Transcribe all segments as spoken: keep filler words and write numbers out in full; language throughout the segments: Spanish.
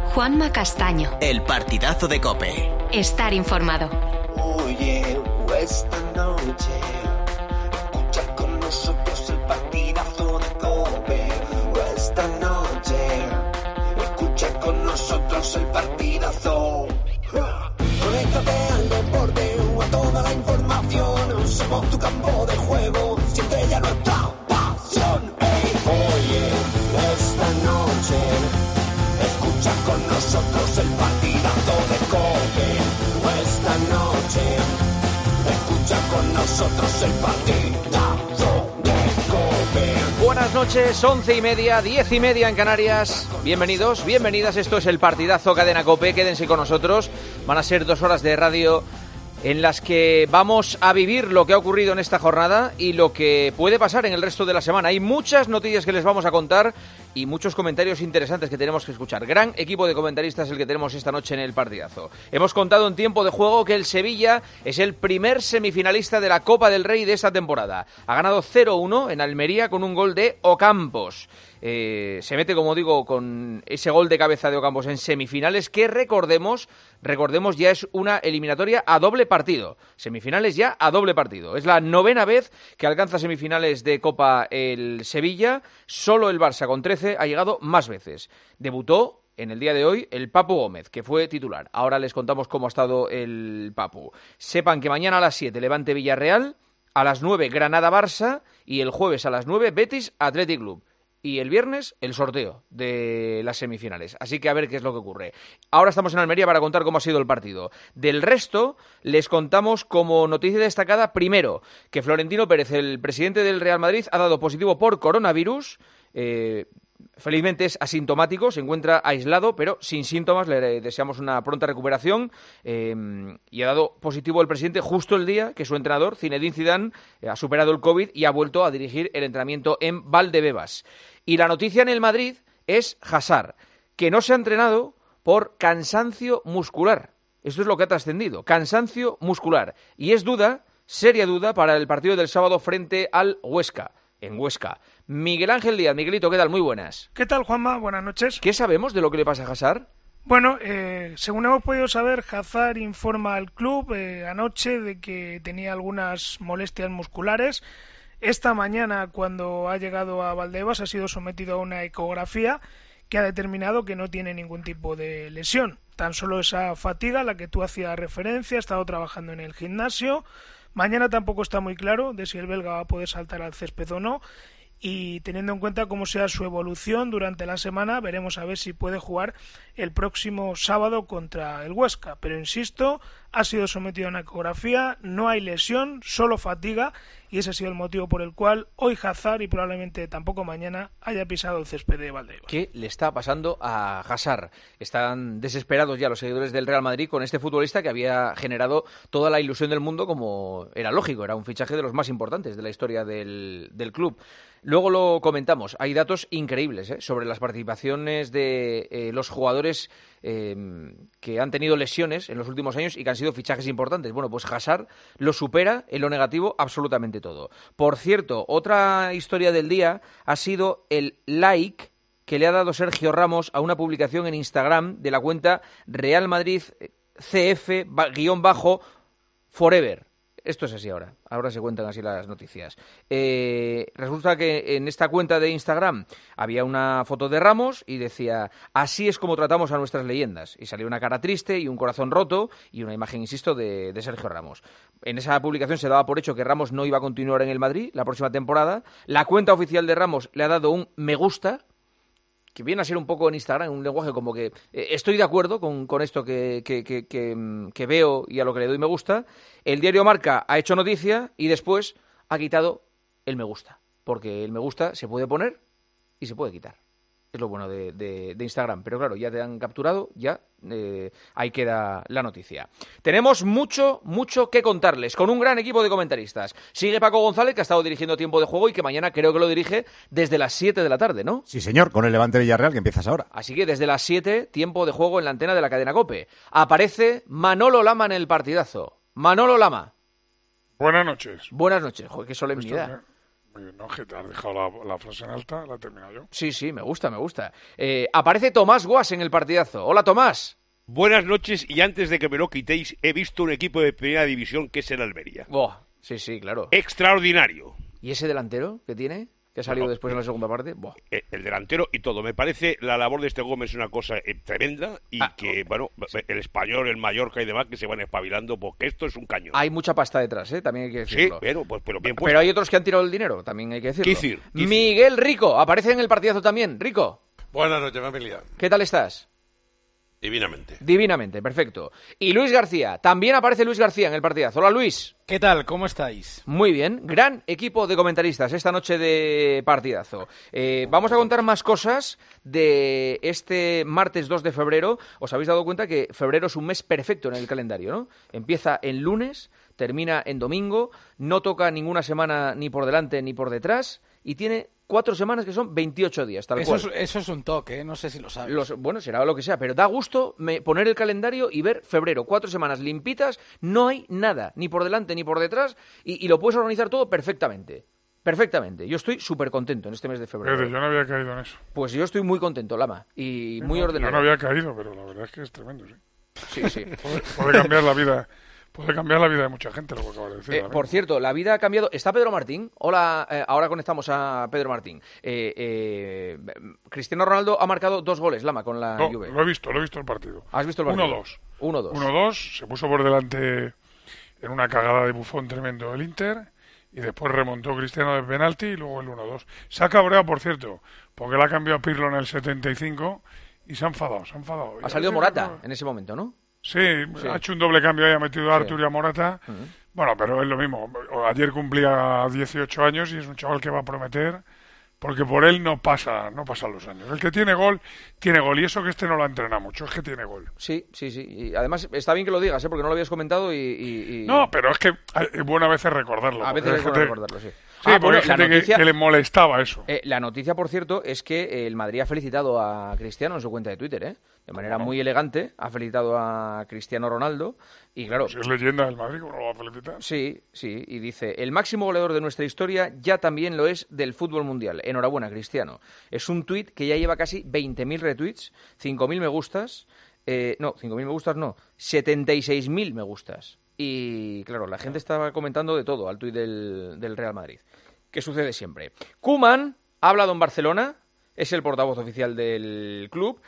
Juanma Castaño. El partidazo de COPE. Estar informado. Oye, esta noche escucha con nosotros el partidazo de COPE. Esta noche escucha con nosotros el partidazo. Conéctate al deporte o a toda la información. Somos tu campo de juego, siente ya nuestra pasión. Hey, oye, esta noche escucha con nosotros el partidazo de COPE. Esta noche escucha con nosotros el partidazo de COPE. Buenas noches, once y media, diez y media en Canarias. Bienvenidos, bienvenidas, esto es el partidazo Cadena COPE. Quédense con nosotros, van a ser dos horas de radio en las que vamos a vivir lo que ha ocurrido en esta jornada y lo que puede pasar en el resto de la semana. Hay muchas noticias que les vamos a contar y muchos comentarios interesantes que tenemos que escuchar. Gran equipo de comentaristas el que tenemos esta noche en el partidazo. Hemos contado en tiempo de juego que el Sevilla es el primer semifinalista de la Copa del Rey de esta temporada. Ha ganado cero uno en Almería con un gol de Ocampos. Eh, se mete, como digo, con ese gol de cabeza de Ocampos en semifinales que recordemos, recordemos ya es una eliminatoria a doble partido. Semifinales ya a doble partido. Es la novena vez que alcanza semifinales de Copa el Sevilla. Solo el Barça con trece ha llegado más veces. Debutó en el día de hoy el Papu Gómez, que fue titular. Ahora les contamos cómo ha estado el Papu. Sepan que mañana a las siete Levante Villarreal, a las nueve Granada-Barça y el jueves a las nueve Betis Athletic Club. Y el viernes, el sorteo de las semifinales. Así que a ver qué es lo que ocurre. Ahora estamos en Almería para contar cómo ha sido el partido. Del resto, les contamos como noticia destacada, primero, que Florentino Pérez, el presidente del Real Madrid, ha dado positivo por coronavirus. Eh, felizmente es asintomático, se encuentra aislado, pero sin síntomas. Le deseamos una pronta recuperación. Eh, y ha dado positivo el presidente justo el día que su entrenador, Zinedine Zidane, eh, ha superado el COVID y ha vuelto a dirigir el entrenamiento en Valdebebas. Y la noticia en el Madrid es Hazard, que no se ha entrenado por cansancio muscular. Esto es lo que ha trascendido, cansancio muscular. Y es duda, seria duda, para el partido del sábado frente al Huesca, en Huesca. Miguel Ángel Díaz, Miguelito, ¿qué tal? Muy buenas. ¿Qué tal, Juanma? Buenas noches. ¿Qué sabemos de lo que le pasa a Hazard? Bueno, eh, según hemos podido saber, Hazard informa al club eh, anoche de que tenía algunas molestias musculares. Esta mañana, cuando ha llegado a Valdebebas, ha sido sometido a una ecografía que ha determinado que no tiene ningún tipo de lesión. Tan solo esa fatiga a la que tú hacías referencia, ha estado trabajando en el gimnasio. Mañana tampoco está muy claro de si el belga va a poder saltar al césped o no. Y teniendo en cuenta cómo sea su evolución durante la semana, veremos a ver si puede jugar el próximo sábado contra el Huesca. Pero insisto, ha sido sometido a una ecografía, no hay lesión, solo fatiga, y ese ha sido el motivo por el cual hoy Hazard y probablemente tampoco mañana haya pisado el césped de Valdebebas. ¿Qué le está pasando a Hazard? Están desesperados ya los seguidores del Real Madrid con este futbolista que había generado toda la ilusión del mundo, como era lógico, era un fichaje de los más importantes de la historia del, del club. Luego lo comentamos, hay datos increíbles ¿eh? sobre las participaciones de eh, los jugadores eh, que han tenido lesiones en los últimos años y que han sido fichajes importantes. Bueno, pues Hazard lo supera en lo negativo absolutamente todo. Por cierto, otra historia del día ha sido el like que le ha dado Sergio Ramos a una publicación en Instagram de la cuenta Real Madrid C F guión bajo Forever. Esto es así ahora, ahora se cuentan así las noticias. Eh, resulta que en esta cuenta de Instagram había una foto de Ramos y decía, así es como tratamos a nuestras leyendas. Y salió una cara triste y un corazón roto y una imagen, insisto, de, de Sergio Ramos. En esa publicación se daba por hecho que Ramos no iba a continuar en el Madrid la próxima temporada. La cuenta oficial de Ramos le ha dado un me gusta, que viene a ser un poco en Instagram, un lenguaje como que eh, estoy de acuerdo con, con esto que, que, que, que, que veo y a lo que le doy me gusta. El diario Marca ha hecho noticia y después ha quitado el me gusta, porque el me gusta se puede poner y se puede quitar. Es lo bueno de, de, de Instagram. Pero claro, ya te han capturado, ya eh, ahí queda la noticia. Tenemos mucho, mucho que contarles con un gran equipo de comentaristas. Sigue Paco González, que ha estado dirigiendo Tiempo de Juego y que mañana creo que lo dirige desde las siete de la tarde, ¿no? Sí, señor, con el Levante Villarreal que empiezas ahora. Así que desde las siete, Tiempo de Juego en la antena de la cadena COPE. Aparece Manolo Lama en el partidazo. Manolo Lama. Buenas noches. Buenas noches. Joder, qué solemnidad. Muy bien, ¿no? Que te has dejado la, la frase en alta, la he terminado yo. Sí, sí, me gusta, me gusta. Eh, aparece Tomás Guas en el partidazo. Hola, Tomás. Buenas noches, y antes de que me lo quitéis, he visto un equipo de primera división que es el Almería. Oh, sí, sí, claro. Extraordinario. ¿Y ese delantero que tiene? Que ha salido Bueno, después en la segunda parte. Buah. El delantero y todo. Me parece la labor de este Gómez es una cosa eh, tremenda y Ah, que, bueno, el Español, el Mallorca y demás que se van espabilando porque esto es un cañón. Hay mucha pasta detrás, ¿eh? También hay que Sí, decirlo. pero, pues, pero bien puesto. Pero hay otros que han tirado el dinero, también hay que decirlo. Qué decir, qué decir. Miguel Rico, aparece en el partidazo también. Rico, Buenas noches, familia. ¿qué tal estás? Divinamente. Divinamente, perfecto. Y Luis García, también aparece Luis García en el partidazo. Hola, Luis. ¿Qué tal? ¿Cómo estáis? Muy bien, gran equipo de comentaristas esta noche de partidazo. Eh, vamos a contar más cosas de este martes dos de febrero. Os habéis dado cuenta que febrero es un mes perfecto en el calendario, ¿no? Empieza en lunes, termina en domingo, no toca ninguna semana ni por delante ni por detrás y tiene cuatro semanas que son veintiocho días, tal Eso cual. es, eso es un toque, ¿eh? No sé si lo sabes. Los, bueno, será lo que sea, pero da gusto me, poner el calendario y ver febrero, cuatro semanas limpitas, no hay nada, ni por delante ni por detrás, y, y lo puedes organizar todo perfectamente. Perfectamente. Yo estoy súper contento en este mes de febrero. Pero yo no había caído en eso. Pues yo estoy muy contento, Lama, y muy No, ordenado. Yo no había caído, pero la verdad es que es tremendo, ¿sí? Sí, sí. Puede, puede cambiar la vida. Puede cambiar la vida de mucha gente, lo que acabas de decir. Eh, por cierto, la vida ha cambiado. ¿Está Pedro Martín? Hola, eh, ahora conectamos a Pedro Martín. Eh, eh, Cristiano Ronaldo ha marcado dos goles, Lama, con la No, Juve. lo he visto, lo he visto el partido. ¿Has visto el partido? uno dos. uno dos. uno dos, se puso por delante en una cagada de bufón tremendo el Inter y después remontó Cristiano de penalti y luego el uno dos. Se ha cabreado, por cierto, porque le ha cambiado a Pirlo en el setenta y cinco y se ha enfadado, se ha enfadado. Ha salido Morata en ese momento, ¿no? Sí, Sí. ha hecho un doble cambio y ha metido a Sí. Artur y a Morata. Uh-huh. Bueno, pero es lo mismo. Ayer cumplía dieciocho años y es un chaval que va a prometer, porque por él no pasa, no pasan los años. El que tiene gol, tiene gol. Y eso que este no lo entrena mucho, es que tiene gol. Sí, sí, sí. Y además está bien que lo digas, ¿eh? Porque no lo habías comentado y... y- y- No, pero es que es bueno a veces recordarlo. A porque veces hay es bueno gente- recordarlo, sí. Sí, Ah, porque bueno, hay la gente que- noticia- que, le molestaba eso. Eh, la noticia, por cierto, es que el Madrid ha felicitado a Cristiano en su cuenta de Twitter, ¿eh? De manera ¿Cómo no? muy elegante ha felicitado a Cristiano Ronaldo y claro... Si es leyenda del Madrid, ¿cómo lo va a felicitar? Sí, sí, y dice, el máximo goleador de nuestra historia ya también lo es del fútbol mundial. Enhorabuena, Cristiano. Es un tuit que ya lleva casi veinte mil retweets, cinco mil me gustas, eh, no, cinco mil me gustas no, setenta y seis mil me gustas. Y claro, la gente estaba comentando de todo al tuit del, del Real Madrid. ¿Qué sucede siempre? Koeman ha hablado en Barcelona, es el portavoz oficial del club,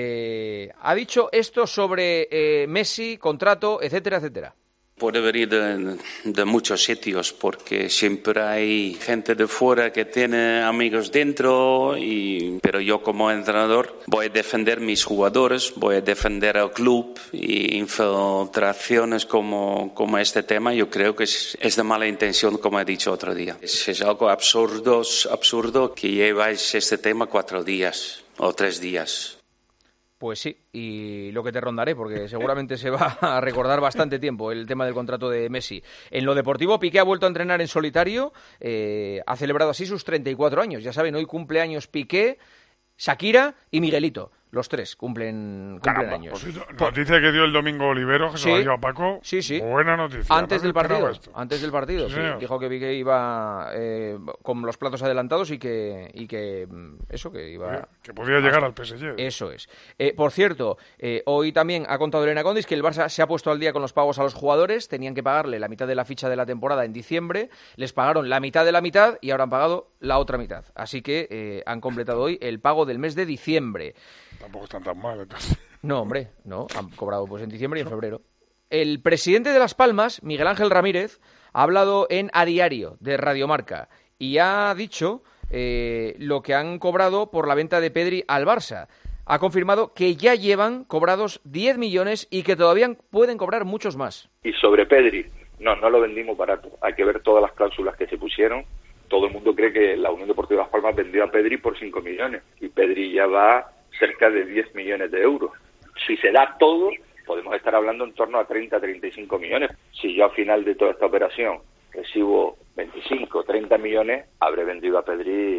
eh, ha dicho esto sobre eh, Messi, contrato, etcétera, etcétera. Puede venir de, de muchos sitios porque siempre hay gente de fuera que tiene amigos dentro, y, pero yo como entrenador voy a defender mis jugadores, voy a defender al club, y infiltraciones como, como este tema yo creo que es, es de mala intención, como he dicho otro día. Es, es algo absurdo, absurdo que lleváis este tema cuatro días o tres días. Pues sí, y lo que te rondaré, porque seguramente se va a recordar bastante tiempo el tema del contrato de Messi. En lo deportivo, Piqué ha vuelto a entrenar en solitario, eh, ha celebrado así sus treinta y cuatro años. Ya saben, hoy cumpleaños Piqué, Shakira y Miguelito. Los tres cumplen, cumplen Caramba, años. por cierto, noticia que dio el domingo Olivero, que Sí. se lo ha llevado Paco. Sí, sí. Buena noticia. Antes no del me esperaba partido, esto. antes del partido, Sí, sí. señor. Dijo que Piqué iba eh, con los platos adelantados y que, y que mm, eso, que iba... Que podía llegar al P S G. Eso es. Eh, por cierto, eh, hoy también ha contado Elena Condis que el Barça se ha puesto al día con los pagos a los jugadores. Tenían que pagarle la mitad de la ficha de la temporada en diciembre. Les pagaron la mitad de la mitad y ahora han pagado la otra mitad. Así que eh, han completado hoy el pago del mes de diciembre. Tampoco están tan mal, entonces. No, hombre, no. Han cobrado pues en diciembre y en febrero. El presidente de Las Palmas, Miguel Ángel Ramírez, ha hablado en A Diario de Radiomarca y ha dicho eh, lo que han cobrado por la venta de Pedri al Barça. Ha confirmado que ya llevan cobrados diez millones y que todavía pueden cobrar muchos más. Y sobre Pedri, no, no lo vendimos barato. Hay que ver todas las cláusulas que se pusieron. Todo el mundo cree que la Unión Deportiva Las Palmas vendió a Pedri por cinco millones y Pedri ya va cerca de diez millones de euros. Si se da todo, podemos estar hablando en torno a treinta a treinta y cinco millones. Si yo al final de toda esta operación recibo veinticinco, treinta millones, habré vendido a Pedri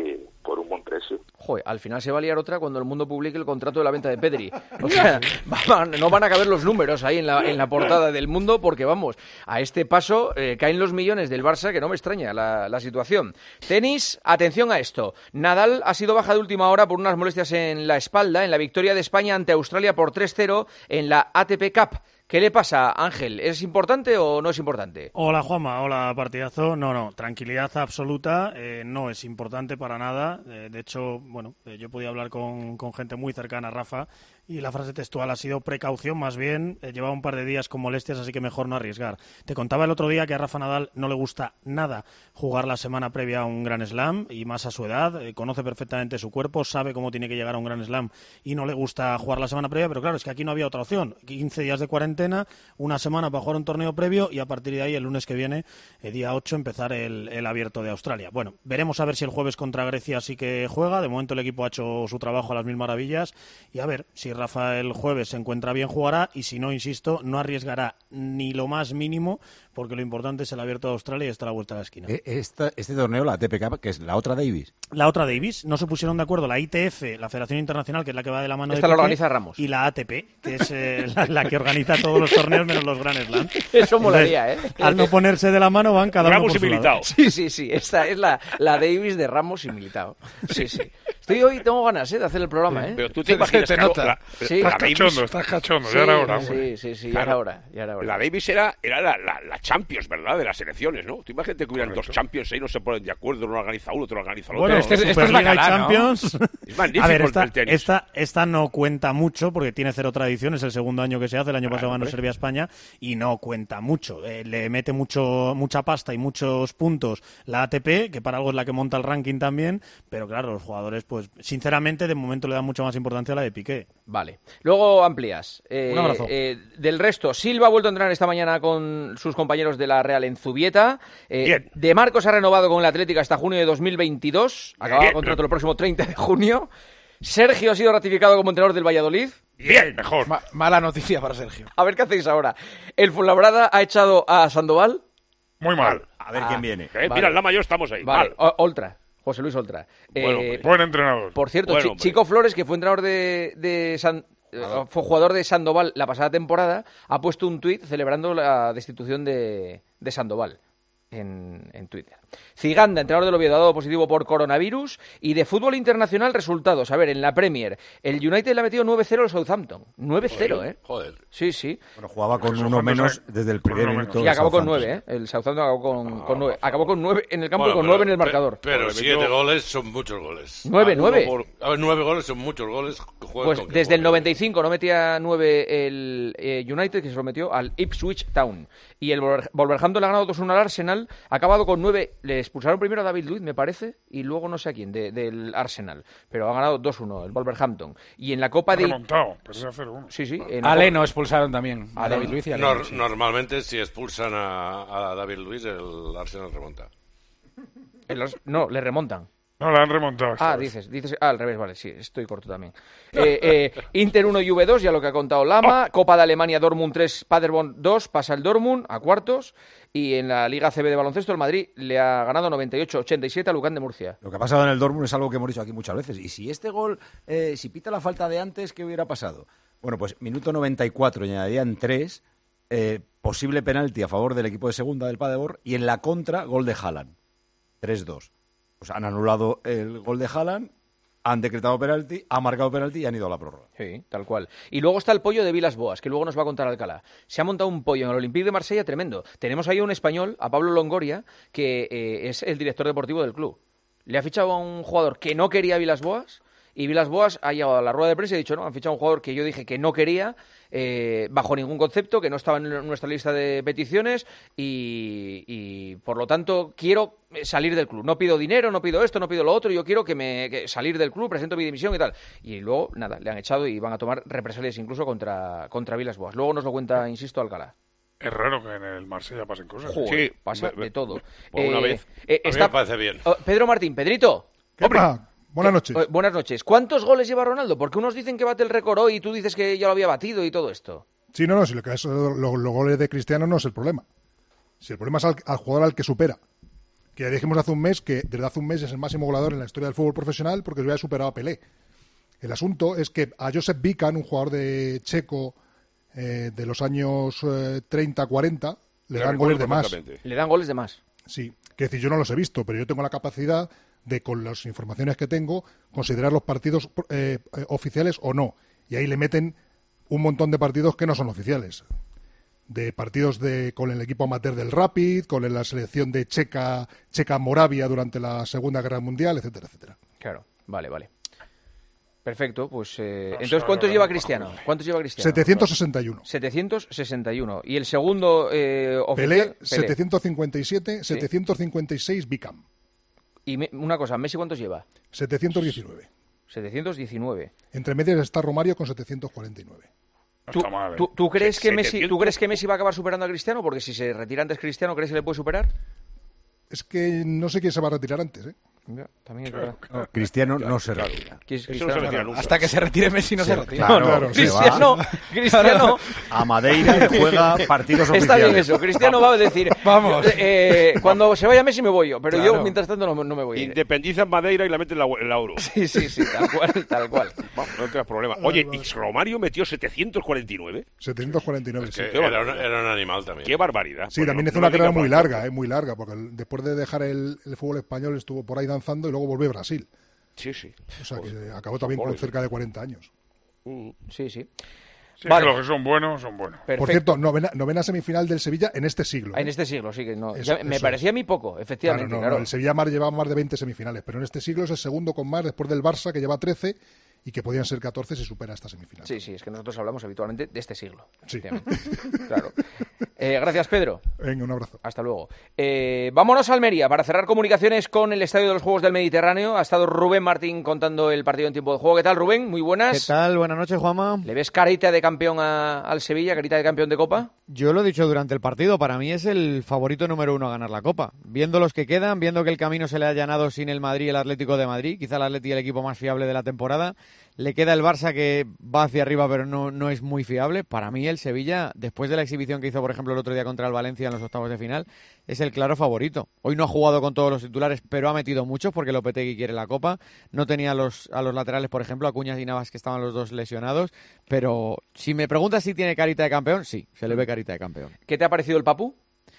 por un buen precio. Joder, al final se va a liar otra cuando el mundo publique el contrato de la venta de Pedri. O sea, va, no van a caber los números ahí en la, en la portada del Mundo porque, vamos, a este paso eh, caen los millones del Barça, que no me extraña la, la situación. Tenis, atención a esto. Nadal ha sido baja de última hora por unas molestias en la espalda en la victoria de España ante Australia por tres cero en la A T P Cup. ¿Qué le pasa, Ángel? ¿Es importante o no es importante? Hola, Juanma. Hola, partidazo. No, no, tranquilidad absoluta. Eh, no es importante para nada. Eh, de hecho, bueno, eh, yo podía hablar con, con gente muy cercana a Rafa y la frase textual ha sido precaución, más bien. Eh, llevaba un par de días con molestias, así que mejor no arriesgar. Te contaba el otro día que a Rafa Nadal no le gusta nada jugar la semana previa a un Grand Slam, y más a su edad. Eh, conoce perfectamente su cuerpo, sabe cómo tiene que llegar a un Grand Slam y no le gusta jugar la semana previa, pero claro, es que aquí no había otra opción. quince días de cuarentena, una semana para jugar un torneo previo y a partir de ahí, el lunes que viene, el día ocho, empezar el, el Abierto de Australia. Bueno, veremos a ver si el jueves contra Grecia sí que juega. De momento el equipo ha hecho su trabajo a las mil maravillas y a ver si Rafa el jueves se encuentra bien, jugará, y si no, insisto, no arriesgará ni lo más mínimo, porque lo importante es el Abierto de Australia y está a la vuelta de la esquina. Esta, este torneo, la A T P Cup, que es la otra Davis. La otra Davis, no se pusieron de acuerdo la I T F, la Federación Internacional, que es la que va de la mano Esta de la Piqué, organiza Ramos. y la A T P, que es eh, la, la que organiza todos los torneos menos los Grand Slam. Eso molaría, ¿eh? Al no ponerse de la mano van cada Ramos uno por y su Militao. lado. Sí, sí, sí. Esta es la, la Davis de Ramos y Militao. Sí, sí. Estoy hoy, tengo ganas, ¿eh?, de hacer el programa, ¿eh? Pero tú te imaginas te que nota. la, Sí. la Estás Davis, cachondo, estás cachondo, Sí, ya era hora, hombre. sí, sí, sí, ya Claro. era hora, ya era hora. la Davis era, era la, la, la Champions, ¿verdad? De las selecciones, ¿no? Tú imagínate que hubieran Correcto. dos Champions ahí, no se ponen de acuerdo, uno organiza uno, otro organiza el otro. Bueno, Pero este es- esto es Superliga y bacalá, ¿no? Champions. Es magnífico A ver, el esta, tenis. esta, esta no cuenta mucho porque tiene cero tradición, es el segundo año que se hace, el año Claro, pasado ganó hombre. Serbia-España y no cuenta mucho. Eh, le mete mucho mucha pasta y muchos puntos la A T P, que para algo es la que monta el ranking también, pero claro, los jugadores, pues sinceramente, de momento le dan mucha más importancia a la de Piqué. Vale. Luego amplías. Eh, Un abrazo. eh, del resto, Silva ha vuelto a entrenar esta mañana con sus compañeros de la Real en Zubieta. Eh, Bien. De Marcos ha renovado con el Atlético hasta junio de dos mil veintidós. Acababa Bien. contrato el próximo treinta de junio. Sergio ha sido ratificado como entrenador del Valladolid. Bien, mejor. Ma- mala noticia para Sergio. A ver qué hacéis ahora. El Fuenlabrada ha echado a Sandoval. Muy mal. A ver Ah. quién viene. Eh, Vale. Mira, en la mayor estamos ahí. Vale. Mal. O- Oltra. José Luis Oltra. Bueno, Eh, hombre. Buen entrenador. Por cierto, Bueno, Chi- hombre. Chico Flores, que fue entrenador de, de San- eh, fue jugador de Sandoval la pasada temporada, ha puesto un tuit celebrando la destitución de, de Sandoval en, en Twitter. Ciganda, entrenador del Oviedo, ha dado positivo por coronavirus. Y de fútbol internacional, resultados. A ver, en la Premier, el United le ha metido nueve cero al Southampton. nueve cero, ¿eh? Joder. Sí, sí. Bueno, jugaba con Eso uno cuando menos sabe- desde el con primer uno minuto. menos. Y de acabó con Southampton. nueve, ¿eh? El Southampton acabó con, Ah, con nueve. por Acabó con nueve en el campo y Bueno, con pero- nueve en el pe- marcador. Pero Pues le siete metió- goles son muchos goles. Nueve, Ah, uno nueve. por- A ver, nueve goles son muchos goles. juegan Pues con que desde el jueguen. noventa y cinco no metía nueve el eh, United, que se lo metió al Ipswich Town. Y el Wolver- Wolverhampton le ha ganado dos uno al Arsenal. Ha acabado con nueve. Le expulsaron primero a David Luiz, me parece, y luego no sé a quién, de- del Arsenal. Pero ha ganado dos uno el Wolverhampton. Y en la Copa Ha de... remontado, perdió a cero uno. Sí, sí. en la A Copa- Leno expulsaron también. A Leno. David Luiz y a Nor- Leno, sí. Normalmente, si expulsan a, a David Luiz, el Arsenal remonta. el Ars- No, le remontan. No, la han remontado. esta Ah, vez. dices, dices, ah, al revés, vale, sí, estoy corto también. Eh, eh, Inter uno y V dos, ya lo que ha contado Lama. Copa de Alemania, Dortmund tres, Paderborn dos, pasa el Dortmund a cuartos. Y en la Liga C B de baloncesto, el Madrid le ha ganado noventa y ocho ochenta y siete a Lucán de Murcia. Lo que ha pasado en el Dortmund es algo que hemos dicho aquí muchas veces. Y si este gol, eh, si pita la falta de antes, ¿qué hubiera pasado? Bueno, pues minuto noventa y cuatro y añadían tres, eh, posible penalti a favor del equipo de segunda del Paderborn, y en la contra, gol de Haaland. tres dos. Pues han anulado el gol de Haaland, han decretado penalti, ha marcado penalti y han ido a la prórroga. Sí, tal cual. Y luego está el pollo de Vilas Boas, que luego nos va a contar Alcalá. Se ha montado un pollo en el Olympique de Marsella tremendo. Tenemos ahí un español, a Pablo Longoria, que eh, es el director deportivo del club. Le ha fichado a un jugador que no quería Vilas Boas, y Vilas Boas ha llegado a la rueda de prensa y ha dicho, no, han fichado a un jugador que yo dije que no quería, eh, bajo ningún concepto, que no estaba en nuestra lista de peticiones, y, y, por lo tanto quiero salir del club. No pido dinero, no pido esto, no pido lo otro, yo quiero que me que salir del club, presento mi dimisión y tal. Y luego, nada, le han echado y van a tomar represalias incluso contra, contra Vilas Boas. Luego nos lo cuenta, insisto, Alcalá. Es raro que en el Marsella pasen cosas. Joder, Sí, pasa be- be- de todo. por una vez. eh, A mí está- me parece bien. Oh, Pedro Martín, Pedrito. ¿Qué pasa? Buenas noches. Eh, buenas noches. ¿Cuántos goles lleva Ronaldo? Porque unos dicen que bate el récord hoy y tú dices que ya lo había batido y todo esto. Sí, no, no, si lo que es, lo- los goles de Cristiano no es el problema. Si el problema es al, al jugador al que supera. Que ya dijimos hace un mes que desde hace un mes es el máximo goleador en la historia del fútbol profesional porque había superado a Pelé. El asunto es que a Josep Bican, un jugador de checo eh, de los años eh, treinta cuarenta, le dan goles de más. Le dan goles de más. Sí, que decir, yo no los he visto, pero yo tengo la capacidad de, con las informaciones que tengo, considerar los partidos eh, eh, oficiales o no. Y ahí le meten un montón de partidos que no son oficiales. De partidos de con el equipo amateur del Rapid, con la selección de Checa, Checa Moravia durante la Segunda Guerra Mundial, etcétera, etcétera. Claro, vale, vale. Perfecto, pues eh, entonces ¿cuántos lleva Cristiano? ¿Cuántos lleva Cristiano? setecientos sesenta y uno. setecientos sesenta y uno. Y el segundo eh, oficial, Pelé, Pelé, setecientos cincuenta y siete, ¿sí? setecientos cincuenta y seis Beckham. Y me, una cosa, ¿Messi cuántos lleva? setecientos diecinueve. setecientos diecinueve. Entre medias está Romario con setecientos cuarenta y nueve. ¿Tú, Está mal, ¿eh? ¿tú, tú crees que Messi, setecientos ¿Tú crees que Messi va a acabar superando a Cristiano? Porque si se retira antes Cristiano, ¿crees que le puede superar? Es que no sé quién se va a retirar antes, ¿eh? Ya, también es verdad. No, Cristiano no se retira. Eso no se retira nunca. Hasta que se retire Messi no Sí, se retira. claro, No, no, se Cristiano, va Cristiano a Madeira y juega partidos está oficiales. bien eso. Cristiano va a decir, Vamos. eh, cuando se vaya Messi me voy yo, pero Claro. yo mientras tanto no, no me voy a ir. Independizan Madeira y la meten en la, en la euro. Sí, sí, sí, tal cual, tal cual. Vamos, no tengas problema. Oye, ¿y Romario metió setecientos cuarenta y nueve? setecientos cuarenta y nueve, Es sí. que era, un, era un animal también. Qué barbaridad. Sí, Bueno, también hizo no una me carrera digas muy más. larga, eh, muy larga, porque el- después de dejar el, el fútbol español estuvo por ahí danzando y luego volvió a Brasil. Sí, sí. O sea, que acabó también con Pobre. cerca de cuarenta años. Mm. Sí, sí. Sí, Vale. que los que son buenos, son buenos. Perfecto. Por cierto, novena, novena semifinal del Sevilla en este siglo. En ¿eh? este siglo, sí que no. Eso- Ya me eso parecía es. a mí poco, Claro, efectivamente, no, claro. no, el Sevilla mar lleva más de veinte semifinales, pero en este siglo es el segundo con más después del Barça, que lleva trece, y que podían ser catorce si supera esta semifinal. Sí, sí, es que nosotros hablamos habitualmente de este siglo. Sí. efectivamente. Claro. Eh, gracias, Pedro. Venga, un abrazo. Hasta luego. Eh, vámonos a Almería para cerrar comunicaciones con el Estadio de los Juegos del Mediterráneo. Ha estado Rubén Martín contando el partido en tiempo de juego. ¿Qué tal, Rubén? Muy buenas. ¿Qué tal? Buenas noches, Juanma. ¿Le ves carita de campeón a- al Sevilla, carita de campeón de Copa? Yo lo he dicho durante el partido, para mí es el favorito número uno a ganar la Copa. Viendo los que quedan, viendo que el camino se le ha allanado sin el Madrid y el Atlético de Madrid, quizá el Atlético el equipo más fiable de la temporada, le queda el Barça que va hacia arriba pero no, no es muy fiable. Para mí el Sevilla, después de la exhibición que hizo por ejemplo el otro día contra el Valencia en los octavos de final, es el claro favorito. Hoy no ha jugado con todos los titulares, pero ha metido muchos porque Lopetegui quiere la Copa. No tenía a los, a los laterales, por ejemplo, a Cuñas y Navas, que estaban los dos lesionados, pero si me preguntas si tiene carita de campeón, sí, se le ve carita de campeón. ¿Qué te ha parecido el Papu?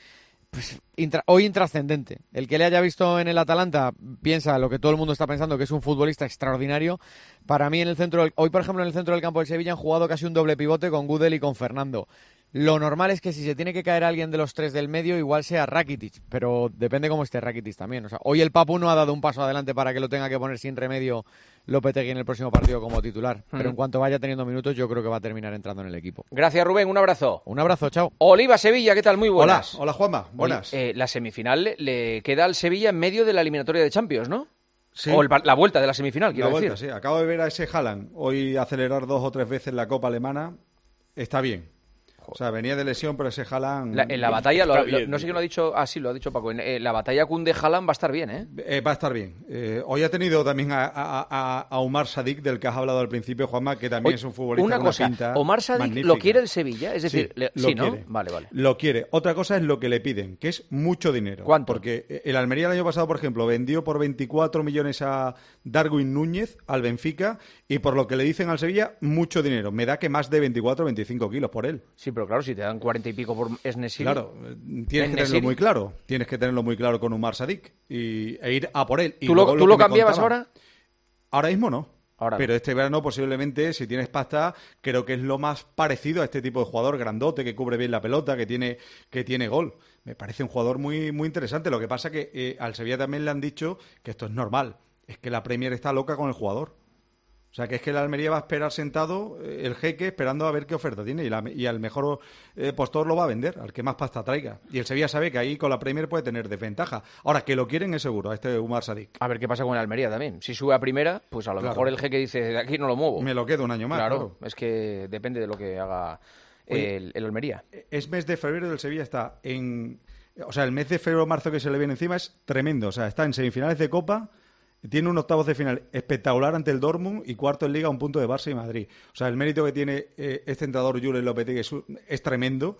Pues intra- hoy intrascendente. El que le haya visto en el Atalanta piensa lo que todo el mundo está pensando, que es un futbolista extraordinario. Para mí, en el centro del- hoy, por ejemplo, en el centro del campo del Sevilla han jugado casi un doble pivote con Gudel y con Fernando. Lo normal es que si se tiene que caer alguien de los tres del medio, igual sea Rakitic, pero depende cómo esté Rakitic también. O sea, hoy el Papu no ha dado un paso adelante para que lo tenga que poner sin remedio Lopetegui en el próximo partido como titular. Pero en cuanto vaya teniendo minutos, yo creo que va a terminar entrando en el equipo. Gracias, Rubén. Un abrazo. Un abrazo, chao. Oliva, Sevilla, ¿qué tal? Muy Hola, buenas. hola Juanma, buenas. Oye, eh, la semifinal le, le queda al Sevilla en medio de la eliminatoria de Champions, ¿no? Sí. O el pa- la vuelta de la semifinal, La quiero vuelta, decir. sí. Acabo de ver a ese Haaland hoy acelerar dos o tres veces la Copa Alemana. Está bien. O sea, venía de lesión, pero ese Haaland... La- en la batalla, lo- Está lo- bien. no sé quién lo ha dicho, ah, sí, lo ha dicho Paco, en eh, la batalla Koundé-Haaland va a estar bien, ¿eh? Eh, va a estar bien. Eh, hoy ha tenido también a, a, a, a Omar Sadik, del que has hablado al principio, Juanma, que también Oye, es un futbolista una con cosa, una pinta Omar Sadik magnífica. lo quiere el Sevilla, es decir, Sí, le- lo sí, ¿no? quiere. Vale, vale. Lo quiere. Otra cosa es lo que le piden, que es mucho dinero. ¿Cuánto? Porque el Almería el año pasado, por ejemplo, vendió por veinticuatro millones a Darwin Núñez, al Benfica, y por lo que le dicen al Sevilla, mucho dinero. Me da que más de veinticuatro o veinticinco kilos por él. Sí, pero claro, si te dan cuarenta y pico por Esnesiri. Claro, eh, tienes que En-Nesyri. tenerlo muy claro. Tienes que tenerlo muy claro con Umar Sadik y, e ir a por él. Y ¿Tú lo, luego tú que lo me cambiabas contaban- ahora? Ahora mismo no. Ahora Pero no. este verano posiblemente, si tienes pasta, creo que es lo más parecido a este tipo de jugador grandote, que cubre bien la pelota, que tiene, que tiene gol. Me parece un jugador muy, muy interesante. Lo que pasa que eh, al Sevilla también le han dicho que esto es normal. Es que la Premier está loca con el jugador. O sea, que es que el Almería va a esperar sentado, eh, el jeque, esperando a ver qué oferta tiene. Y, la- y al mejor eh, postor lo va a vender, al que más pasta traiga. Y el Sevilla sabe que ahí con la Premier puede tener desventaja. Ahora, que lo quieren es seguro, a este Umar Sadik. A ver qué pasa con el Almería también. Si sube a primera, pues a lo Claro. mejor el jeque dice, de aquí no lo muevo. Me lo quedo un año más, Claro, claro. es que depende de lo que haga Oye, el, el Almería. Es mes de febrero del Sevilla, está en... O sea, el mes de febrero-marzo que se le viene encima es tremendo. O sea, está en semifinales de Copa, tiene un octavos de final espectacular ante el Dortmund y cuarto en Liga a un punto de Barça y Madrid. O sea, el mérito que tiene eh, este entrenador Julen Lopetegui es, es tremendo.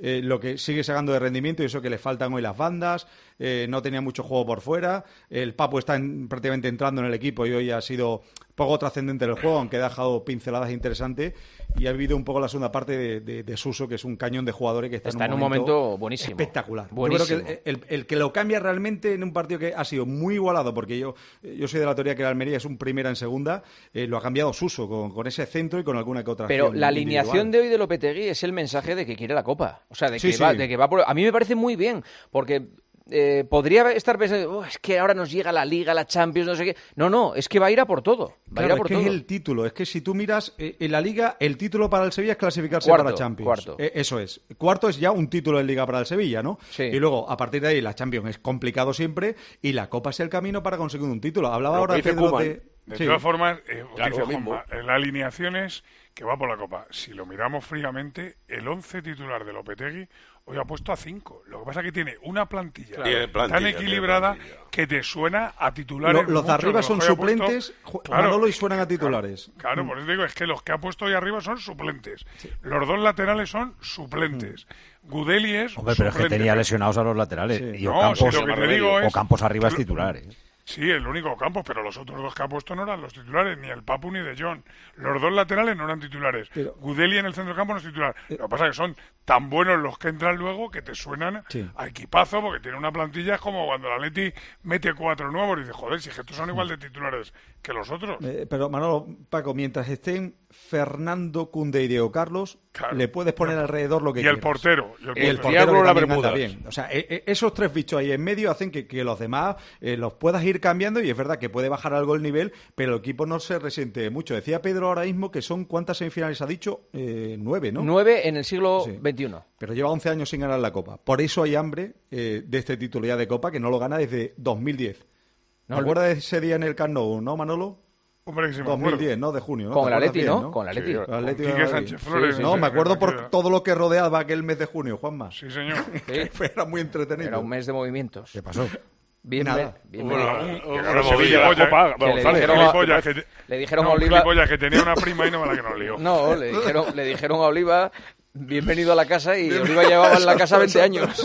eh, lo que sigue sacando de rendimiento y eso que le faltan hoy las bandas, eh, no tenía mucho juego por fuera, el Papu está en, prácticamente entrando en el equipo y hoy ha sido poco trascendente en el juego, aunque ha dejado pinceladas interesantes y ha habido un poco la segunda parte de, de, de Suso, que es un cañón de jugadores que está, está en un en momento, un momento buenísimo. Espectacular. Buenísimo. Yo creo que el, el, el que lo cambia realmente en un partido que ha sido muy igualado, porque yo, yo soy de la teoría que el Almería es un primera en segunda, eh, lo ha cambiado Suso con, con ese centro y con alguna que otra Pero acción la individual. alineación de hoy de Lopetegui es el mensaje de que quiere la Copa. O sea, de que, Sí, va, sí. de que va por... A mí me parece muy bien, porque... Eh, podría estar pensando, oh, es que ahora nos llega la Liga, la Champions, no sé qué. No, no, es que va a ir a por todo. Va Claro, a ir a es por que todo. es el título. Es que si tú miras eh, en la Liga, el título para el Sevilla es clasificarse Cuarto, para Champions. cuarto. Eh, eso es. Cuarto es ya un título en Liga para el Sevilla, ¿no? Sí. Y luego, a partir de ahí, la Champions es complicado siempre y la Copa es el camino para conseguir un título. Hablaba Lo ahora que dice Pedro Koeman. de... De Sí. todas formas, eh, Claro, dice lo mismo. Juanma, en la alineación es que va por la Copa. Si lo miramos fríamente, el once titular de Lopetegui hoy ha puesto a cinco. Lo que pasa es que tiene una plantilla, Tiene plantilla, tan equilibrada tiene plantilla. que te suena a titulares. Lo- los de muchos arriba los son que hoy ha puesto. suplentes, Ju- Claro, Manolo, y suenan a titulares. Claro, Mm. por eso te digo, es que los que ha puesto ahí arriba son suplentes. Los dos laterales son suplentes. Gudeli es Hombre, pero es que suplente. tenía lesionados a los laterales. Sí. Y No, Ocampos, si lo que te digo es- Ocampos arriba es titular. ¿eh? Sí, el único campo, pero los otros dos que ha puesto no eran los titulares, ni el Papu ni De Jong. Los dos laterales no eran titulares. Pero- Gudeli en el centro del campo no es titular. Lo que pasa es que son tan buenos los que entran luego que te suenan Sí. a equipazo, porque tiene una plantilla, es como cuando la Atleti mete cuatro nuevos y dice, joder, si es que estos son igual de titulares que los otros. Eh, pero Manolo, Paco, mientras estén Fernando, Cunde y Diego Carlos, Claro. le puedes poner alrededor lo que Y el quieras. portero. Y el Y el portero. portero triángulo que la también anda Bermudas. bien. O sea, e- e- esos tres bichos ahí en medio hacen que, que los demás eh, los puedas ir cambiando y es verdad que puede bajar algo el nivel, pero el equipo no se resiente mucho. Decía Pedro ahora mismo que son, ¿cuántas semifinales ha dicho? Eh, nueve, ¿no? Nueve en el siglo Sí. veintiuno. Pero lleva once años sin ganar la Copa. Por eso hay hambre eh, de este título ya de Copa, que no lo gana desde dos mil diez. No, ¿Te acuerdas de ese día en el Camp Nou, no, Manolo? Hombre, que sí me dos mil diez, acuerdo. ¿no? De junio, ¿no? Con ¿Te el acuerdas Atleti, bien, ¿no? Con el Atleti. Sí, el Atleti Con de Quique Madrid. Sánchez Flores, Sí, no, sí, me sí, acuerdo me por acuerdo. todo lo que rodeaba aquel mes de junio, Juanma. Sí, señor. Sí. Era muy entretenido. Era un mes de movimientos. ¿Qué pasó? Bien, Nada. bien, Bueno, bien. un- Que un- ganó una Sevilla, movida, Goya, Copa, que le González, dijeron Copa. a- Gilipollas, que te- Le dijeron no, a Oliva... gilipollas, que tenía una prima y no me la que nos lió. No, le dijeron, le dijeron a Oliva, bienvenido a la casa, y Oliva llevaba en la casa veinte años.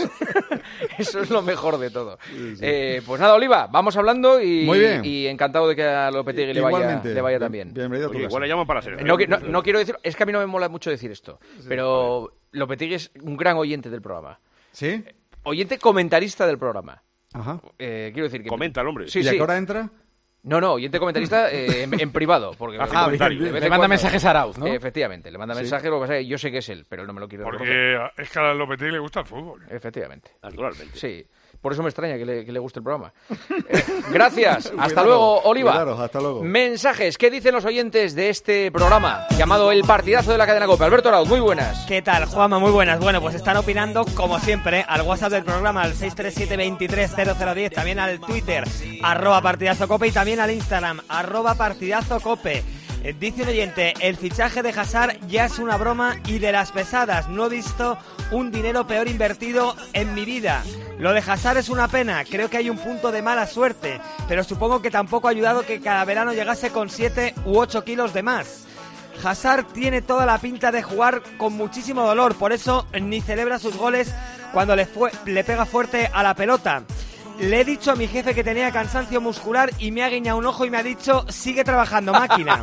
Eso es lo mejor de todo. Eh, pues nada, Oliva, vamos hablando y, Muy bien. y encantado de que a Lopetegui le vaya, Igualmente. le vaya Bien- también. Bienvenido a tu Oye, casa. igual le llaman para ser. No, qui- no, no quiero decir, es que a mí no me mola mucho decir esto, pero Lopetegui es un gran oyente del programa. ¿Sí? Oyente comentarista del programa. Ajá. Eh, quiero decir que... Comenta el hombre. Sí, ¿Y a sí. qué hora entra? No, no, oyente comentarista eh, en, en privado. Porque Hace de- comentarios. de vez Le en manda cuando- mensajes a Arauz, ¿no? Eh, efectivamente, le manda Sí. mensajes, lo que pasa es que yo sé que es él, pero él no me lo quiere reconocer. Porque es que a Lopetegui le gusta el fútbol. Efectivamente. Naturalmente. Sí, por eso me extraña que le, que le guste el programa. Eh, gracias, hasta Cuidado, luego, Oliva. cuidado, hasta luego. Mensajes, ¿qué dicen los oyentes de este programa llamado El Partidazo de la Cadena COPE? Alberto Arauz, muy buenas. ¿Qué tal, Juanma? Muy buenas. Bueno, pues están opinando, como siempre, al WhatsApp del programa, al seis tres siete, veintitrés cero cero diez, también al Twitter, arroba partidazo cope, y también al Instagram, arroba partidazo cope. Eh, Dice un oyente, el fichaje de Hazard ya es una broma y de las pesadas. No he visto un dinero peor invertido en mi vida. Lo de Hazard es una pena, creo que hay un punto de mala suerte, pero supongo que tampoco ha ayudado que cada verano llegase con siete u ocho kilos de más. Hazard tiene toda la pinta de jugar con muchísimo dolor, por eso ni celebra sus goles cuando le, fue, le pega fuerte a la pelota. Le he dicho a mi jefe que tenía cansancio muscular y me ha guiñado un ojo y me ha dicho, sigue trabajando, máquina.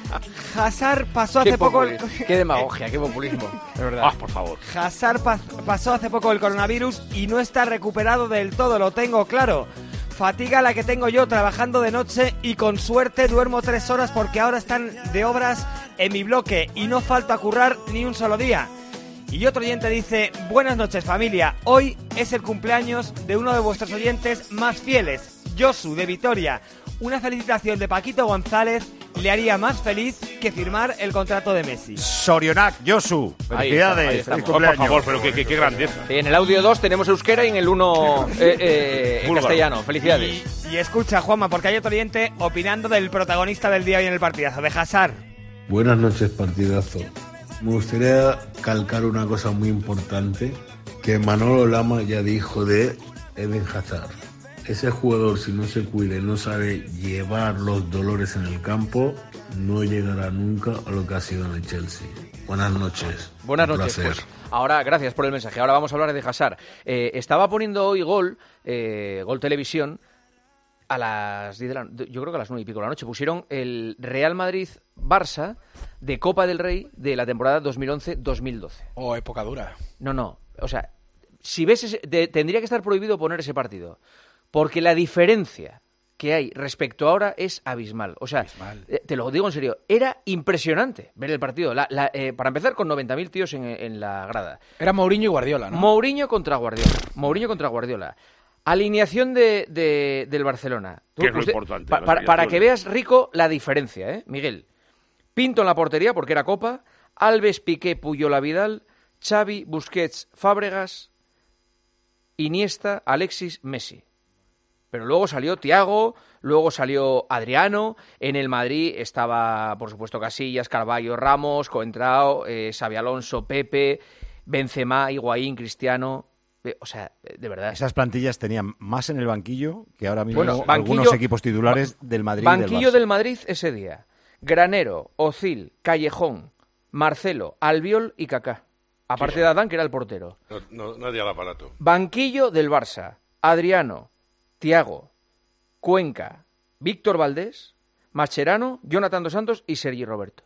Hazard pasó hace Qué, poco... el- populi- qué demagogia, qué populismo. De verdad. Ah, por favor. Hazard pas- pasó hace poco el coronavirus y no está recuperado del todo, lo tengo claro. Fatiga la que tengo yo trabajando de noche y con suerte duermo tres horas porque ahora están de obras en mi bloque y no falto a currar ni un solo día. Y otro oyente dice, buenas noches familia, hoy es el cumpleaños de uno de vuestros oyentes más fieles, Josu de Vitoria. Una felicitación de Paquito González le haría más feliz que firmar el contrato de Messi. Sorionak, Josu. Ahí Felicidades. estamos, ahí Feliz estamos. Oh, por cumpleaños. favor, pero qué, qué, qué grandeza. Sí, en el audio dos tenemos euskera y en el uno eh, eh, en Búlgaro. castellano. Felicidades. Y, y escucha, Juanma, porque hay otro oyente opinando del protagonista del día hoy en el partidazo, de Hazard. Buenas noches, partidazo. Me gustaría calcar una cosa muy importante que Manolo Lama ya dijo de Eden Hazard. Ese jugador, si no se cuida y no sabe llevar los dolores en el campo, no llegará nunca a lo que ha sido en el Chelsea. Buenas noches. Buenas Un noches. placer. Pues ahora, gracias por el mensaje. Ahora vamos a hablar de Hazard. Eh, estaba poniendo hoy Gol, eh, Gol Televisión, a las diez de la, yo creo que a las nueve y pico de la noche. Pusieron el Real Madrid-Barça de Copa del Rey de la temporada dos mil once dos mil doce. Oh, época dura. No, no. O sea, si ves ese, de, tendría que estar prohibido poner ese partido. Porque la diferencia que hay respecto a ahora es abismal. O sea, abismal. Eh, te lo digo en serio, era impresionante ver el partido. La, la, eh, para empezar, con noventa mil tíos en, en la grada. Era Mourinho y Guardiola, ¿no? Mourinho contra Guardiola. Mourinho contra Guardiola. Alineación de, de, del Barcelona. Tú, que es usted, lo importante. Pa, para, para que veas, Rico, la diferencia, ¿eh? Miguel. Pinto en la portería, porque era Copa. Alves, Piqué, Puyol, Vidal. Xavi, Busquets, Fábregas. Iniesta, Alexis, Messi. Pero luego salió Thiago, luego salió Adriano. En el Madrid estaba, por supuesto, Casillas, Carvalho, Ramos, Coentrao, eh, Xabi Alonso, Pepe, Benzema, Higuaín, Cristiano. Eh, o sea, de verdad. Esas plantillas tenían más en el banquillo que ahora mismo Bueno, banquillo, algunos equipos titulares del Madrid. Banquillo y del, del Madrid ese día. Granero, Ozil, Callejón, Marcelo, Albiol y Kaká. Aparte Sí. de Adán, que era el portero. No, no, nadie al aparato. Banquillo del Barça. Adriano, Thiago, Cuenca, Víctor Valdés, Mascherano, Jonathan Dos Santos y Sergi Roberto.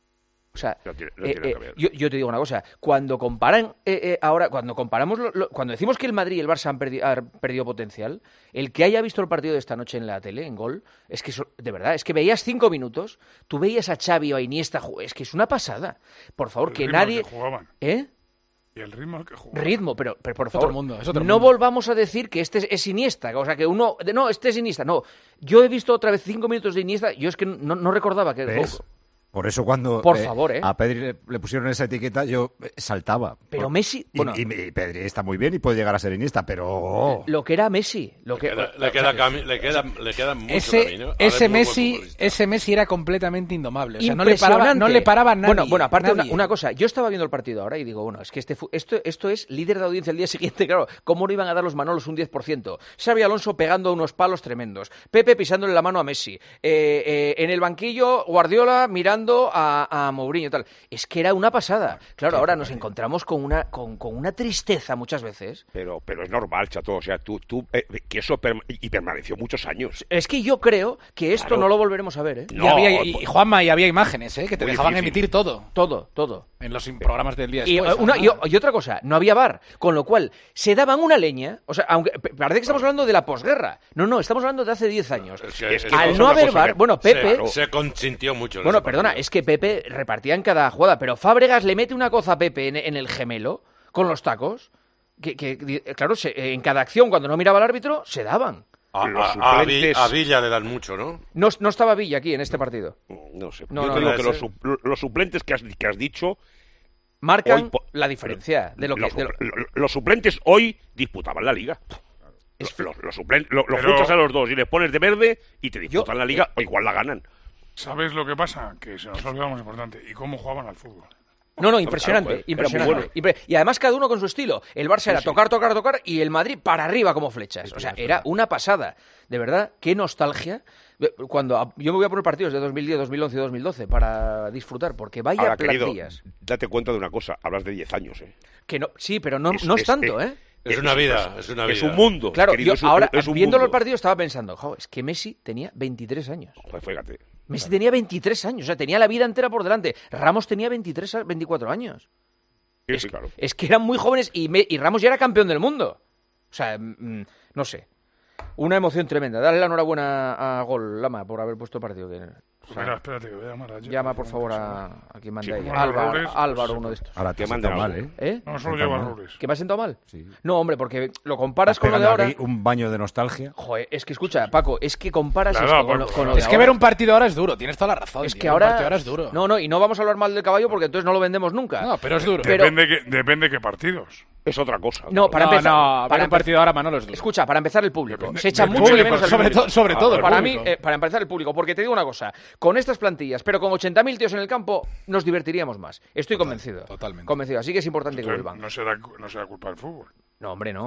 O sea, No tiene- no eh, tiene eh, que ver. yo, yo te digo una cosa, cuando comparan eh, eh, ahora, cuando comparamos, lo- lo- cuando decimos que el Madrid y el Barça han, perdi- han perdido potencial, el que haya visto el partido de esta noche en la tele, en Gol, es que eso- de verdad, es que veías cinco minutos, tú veías a Xavi o a Iniesta, ju- es que es una pasada. Por favor, El que ritmo al nadie, que jugaban. ¿eh? Y el ritmo al que jugaban. Ritmo, pero, pero por otro favor, mundo, es otro no mundo. volvamos a decir que este es, es Iniesta, o sea, que uno, de- no, este es Iniesta, no. Yo he visto otra vez cinco minutos de Iniesta, yo es que no, no recordaba que... ¿Ves? Por eso cuando Por eh, favor, ¿eh? a Pedri le, le pusieron esa etiqueta, yo eh, saltaba. Pero Por- Messi... Y, Bueno, y- y Pedri está muy bien y puede llegar a ser Iniesta, pero... lo que era Messi, lo que... Queda- le, queda cami- le, queda, le queda mucho Ese, camino. Ahora ese es muy buen Messi, futbolista. ese Messi era completamente indomable. O sea, no le paraba, Impresionante. no le paraba nadie. Bueno, bueno, aparte una, nadie. una cosa, yo estaba viendo el partido ahora y digo, bueno, es que este fu- esto, esto es líder de audiencia el día siguiente, claro, ¿cómo no iban a dar los Manolos un diez por ciento? Xabi Alonso pegando unos palos tremendos, Pepe pisándole la mano a Messi, eh, eh, en el banquillo Guardiola mirando a, a Mourinho y tal. Es que era una pasada. Claro, ahora nos encontramos con una, con, con una tristeza muchas veces. Pero, pero es normal, chato. O sea, tú, tú eh, que eso perma- y permaneció muchos años. Es que yo creo que esto Claro. no lo volveremos a ver, ¿eh? Y, No, había, y, pues- y, Juanma, y había imágenes, ¿eh? Que te Muy dejaban difícil. emitir todo. Todo, todo. En los programas del día Y, después. una- además. y- y otra cosa, no había bar, con lo cual se daban una leña, o sea, aunque p- parece que estamos hablando de la posguerra. No, no, estamos hablando de hace diez años. Es que- Es es que Al es no una haber cosa bar, que- bueno, Pepe, se, se consintió mucho. en bueno, ese perdona, partido. es que Pepe repartía en cada jugada, pero Fábregas le mete una coza a Pepe en, en el gemelo con los tacos, que, que, di- claro, se- en cada acción cuando no miraba al árbitro se daban. A, los a- a Vi- suplentes- a Villa le dan mucho, ¿no? No, no estaba Villa aquí en este partido. No sé. No, Yo no, te digo no, que ese- los, sup- los suplentes que has, que has dicho, Marcan Hoy po- la diferencia de lo que... los, de lo- lo- los suplentes hoy disputaban la liga. Los, los, los suplen- lo- los Pero- juntas a los dos y les pones de verde y te disputan la liga o igual la ganan. ¿Sabes lo que pasa? Que se nos ha olvidado lo más importante. ¿Y cómo jugaban al fútbol? No, no, impresionante, Claro, joder, impresionante. era muy bueno. Impre- Y además cada uno con su estilo. El Barça era sí. tocar, tocar, tocar y el Madrid para arriba como flechas. O sea, era una pasada. De verdad, qué nostalgia. Cuando a- yo me voy a poner partidos de dos mil diez, dos mil once y dos mil doce para disfrutar, porque vaya Ahora, querido, plantillas. date cuenta de una cosa. Hablas de diez años, ¿eh? Que no, sí, pero no, Es- no es, es- tanto, es- ¿eh? Es una vida, es una vida. Es un mundo. Claro, querido, yo es un- ahora, es un viéndolo el mundo. partido, estaba pensando, jo, es que Messi tenía veintitrés años. Joder, fíjate. Messi tenía veintitrés años, o sea, tenía la vida entera por delante. Ramos tenía veintitrés, a- veinticuatro años. Sí, es, sí, claro. es que eran muy jóvenes y, me- y Ramos ya era campeón del mundo. O sea, mm, no sé. Una emoción tremenda. Dale la enhorabuena a Gol, Lama, por haber puesto el partido. Que, o sea, Mira, espérate que voy a llamar a llama, por favor, a, a quien manda Sí, ahí. como Álvaro, errores, Álvaro, pues, uno de estos. Ahora te Que has manden sentado mal, algo. ¿eh? ¿Eh? No, solo Está lleva mal. errores. ¿Que me ha sentado mal? Sí. No, hombre, porque lo comparas Estás con lo de pegando ahora. aquí un baño de nostalgia. Joder, es que escucha, Paco, es que comparas La esto edad, con, lo, Paco, con la lo de Es que ahora. ver un partido ahora es duro, tienes toda la razón. Es tío, que ver un ahora... partido ahora es duro. No, no, y no vamos a hablar mal del caballo porque entonces no lo vendemos nunca. No, pero es duro. Pero- Depende, que, depende qué partidos. Es otra cosa. No, para no, empezar. no, ver para un partido ahora, Manolo, es duro. Escucha, para empezar el público. Depende- se echa depende mucho de del menos al partido. sobre, público. to- sobre todo el Para público. mí, eh, para empezar el público, porque te digo una cosa, con estas plantillas, pero con ochenta mil tíos en el campo, nos divertiríamos más. Estoy convencido. totalmente. Convencido, así que es importante que Entonces, vuelvan. no será, no será culpa del fútbol. No, hombre, no.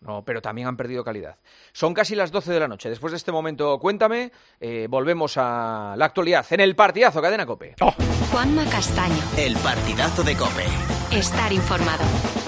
no, pero también han perdido calidad. Son casi las doce de la noche. Después de este momento, cuéntame, eh, volvemos a la actualidad en el partidazo Cadena COPE. Juanma Castaño. El partidazo de COPE. Estar informado.